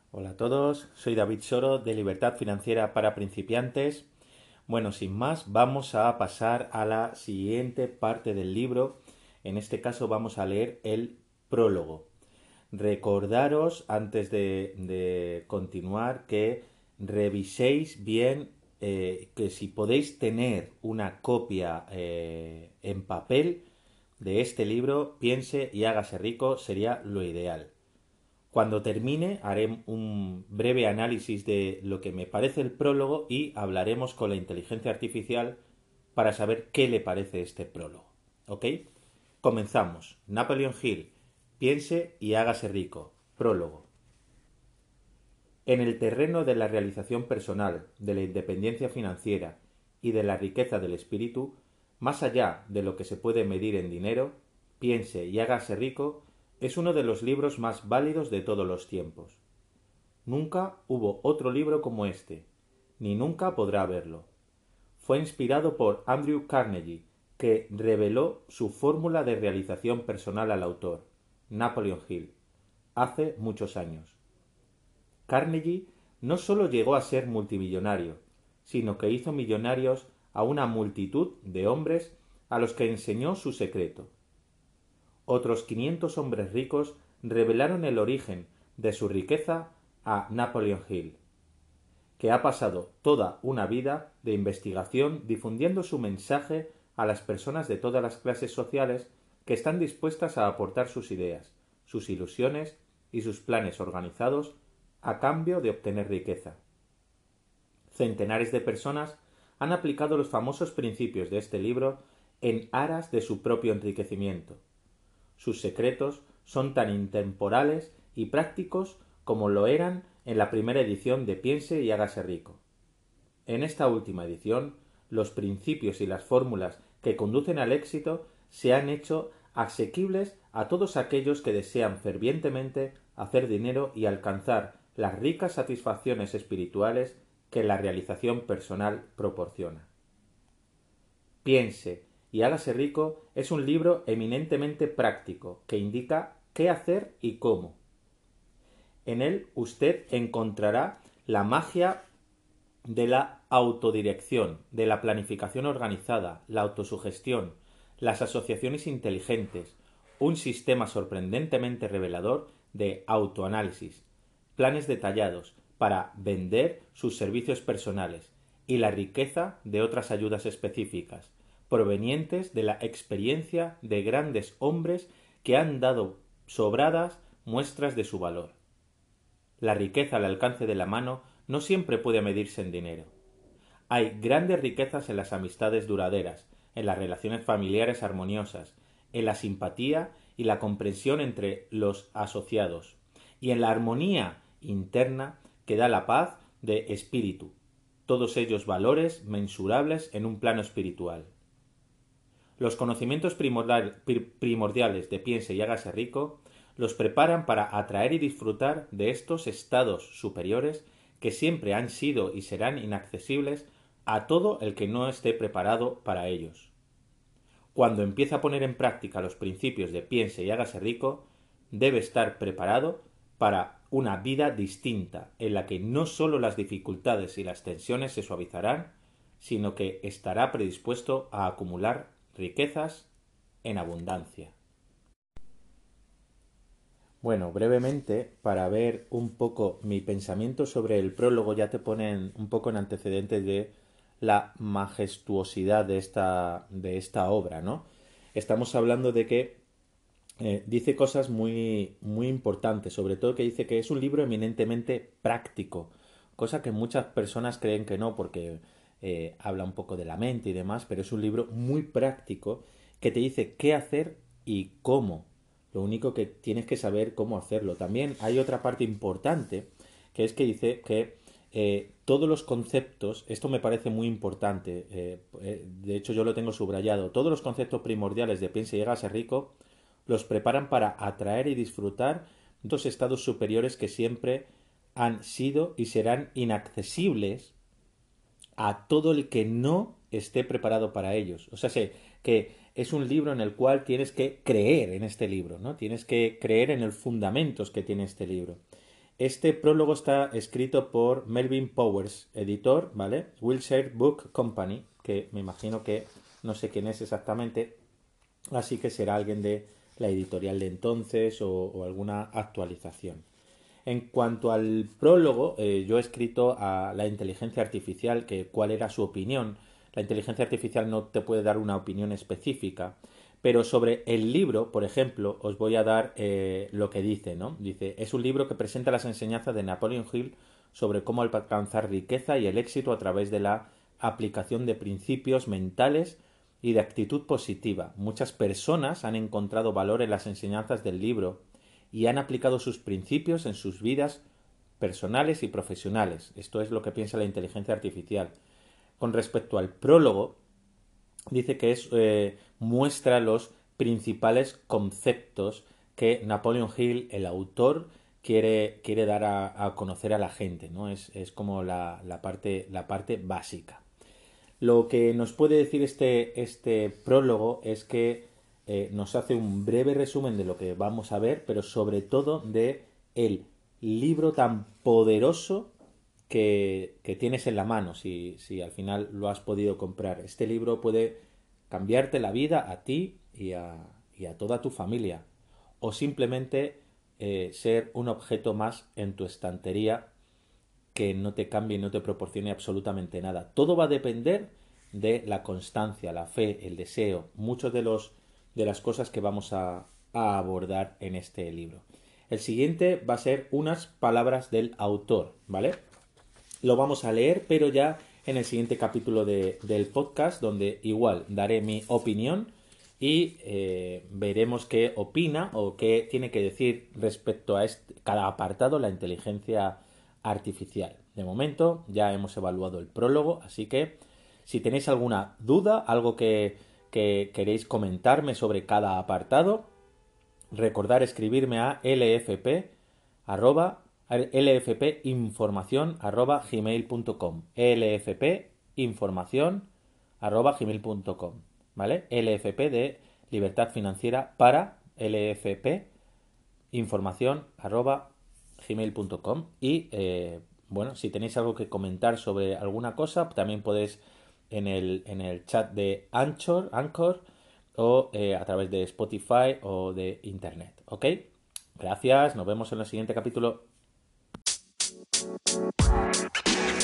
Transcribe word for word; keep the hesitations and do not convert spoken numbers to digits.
Hola a todos, soy David Soro de Libertad Financiera para Principiantes. Bueno, sin más, vamos a pasar a la siguiente parte del libro. En este caso vamos a leer el prólogo. Recordaros, antes de, de continuar, que reviséis bien, eh, que si podéis tener una copia eh, en papel de este libro, Piense y hágase rico, sería lo ideal. Cuando termine haré un breve análisis de lo que me parece el prólogo y hablaremos con la inteligencia artificial para saber qué le parece este prólogo. ¿Ok? Comenzamos. Napoleon Hill. Piense y hágase rico. Prólogo. En el terreno de la realización personal, de la independencia financiera y de la riqueza del espíritu, más allá de lo que se puede medir en dinero, Piense y hágase rico es uno de los libros más válidos de todos los tiempos. Nunca hubo otro libro como este, ni nunca podrá haberlo. Fue inspirado por Andrew Carnegie, que reveló su fórmula de realización personal al autor, Napoleon Hill, hace muchos años. Carnegie no sólo llegó a ser multimillonario, sino que hizo millonarios a una multitud de hombres a los que enseñó su secreto. Otros quinientos hombres ricos revelaron el origen de su riqueza a Napoleon Hill, que ha pasado toda una vida de investigación difundiendo su mensaje a las personas de todas las clases sociales que están dispuestas a aportar sus ideas, sus ilusiones y sus planes organizados a cambio de obtener riqueza. Centenares de personas han aplicado los famosos principios de este libro en aras de su propio enriquecimiento. Sus secretos son tan intemporales y prácticos como lo eran en la primera edición de Piense y hágase rico. En esta última edición, los principios y las fórmulas que conducen al éxito se han hecho asequibles a todos aquellos que desean fervientemente hacer dinero y alcanzar las ricas satisfacciones espirituales que la realización personal proporciona. Piense y hágase rico es un libro eminentemente práctico que indica qué hacer y cómo. En él usted encontrará la magia de la autodirección, de la planificación organizada, la autosugestión, las asociaciones inteligentes, un sistema sorprendentemente revelador de autoanálisis, planes detallados para vender sus servicios personales y la riqueza de otras ayudas específicas, provenientes de la experiencia de grandes hombres que han dado sobradas muestras de su valor. La riqueza al alcance de la mano no siempre puede medirse en dinero. Hay grandes riquezas en las amistades duraderas, en las relaciones familiares armoniosas, en la simpatía y la comprensión entre los asociados, y en la armonía interna que da la paz de espíritu, todos ellos valores mensurables en un plano espiritual. Los conocimientos primordiales de Piense y hágase rico los preparan para atraer y disfrutar de estos estados superiores que siempre han sido y serán inaccesibles a todo el que no esté preparado para ellos. Cuando empieza a poner en práctica los principios de Piense y hágase rico, debe estar preparado para una vida distinta, en la que no sólo las dificultades y las tensiones se suavizarán, sino que estará predispuesto a acumular riquezas en abundancia. Bueno, brevemente, para ver un poco mi pensamiento sobre el prólogo, ya te ponen un poco en antecedentes de la majestuosidad de esta, de esta obra, ¿no? Estamos hablando de que eh, dice cosas muy, muy importantes, sobre todo que dice que es un libro eminentemente práctico, cosa que muchas personas creen que no, porque eh, habla un poco de la mente y demás, pero es un libro muy práctico que te dice qué hacer y cómo. Lo único que tienes que saber cómo hacerlo. También hay otra parte importante, que es que dice que eh, todos los conceptos, esto me parece muy importante, eh, eh, de hecho yo lo tengo subrayado, todos los conceptos primordiales de Piense y hágase rico los preparan para atraer y disfrutar dos estados superiores que siempre han sido y serán inaccesibles a todo el que no esté preparado para ellos. O sea, sé que es un libro en el cual tienes que creer en este libro, ¿no? Tienes que creer en los fundamentos que tiene este libro. Este prólogo está escrito por Melvin Powers, editor, ¿vale? Wilshire Book Company, que me imagino que no sé quién es exactamente, así que será alguien de la editorial de entonces o, o alguna actualización. En cuanto al prólogo, eh, yo he escrito a la inteligencia artificial que cuál era su opinión. La inteligencia artificial no te puede dar una opinión específica, pero sobre el libro, por ejemplo, os voy a dar eh, lo que dice, ¿no? Dice, es un libro que presenta las enseñanzas de Napoleon Hill sobre cómo alcanzar riqueza y el éxito a través de la aplicación de principios mentales y de actitud positiva. Muchas personas han encontrado valor en las enseñanzas del libro y han aplicado sus principios en sus vidas personales y profesionales. Esto es lo que piensa la inteligencia artificial. Con respecto al prólogo, dice que es, eh, muestra los principales conceptos que Napoleon Hill, el autor, quiere, quiere dar a, a conocer a la gente, ¿no? Es, es como la, la, parte, la parte básica. Lo que nos puede decir este, este prólogo es que eh, nos hace un breve resumen de lo que vamos a ver, pero sobre todo de el libro tan poderoso que, que tienes en la mano, si, si al final lo has podido comprar. Este libro puede cambiarte la vida a ti y a, y a toda tu familia, o simplemente eh, ser un objeto más en tu estantería que no te cambie y no te proporcione absolutamente nada. Todo va a depender de la constancia, la fe, el deseo, muchos de los de las cosas que vamos a, a abordar en este libro. El siguiente va a ser unas palabras del autor, ¿vale? Lo vamos a leer, pero ya en el siguiente capítulo de, del podcast, donde igual daré mi opinión y eh, veremos qué opina o qué tiene que decir respecto a este, cada apartado la inteligencia artificial. De momento ya hemos evaluado el prólogo, así que si tenéis alguna duda, algo que, que queréis comentarme sobre cada apartado, recordar escribirme a lfp arroba lfpinformación arroba gmail punto com lfpinformación arroba gmail punto com, ¿vale? lfp de libertad financiera para lfp información arroba gmail punto com y eh, bueno, si tenéis algo que comentar sobre alguna cosa, también podéis en el, en el chat de Anchor, Anchor o eh, a través de Spotify o de Internet, ¿ok? Gracias, nos vemos en el siguiente capítulo.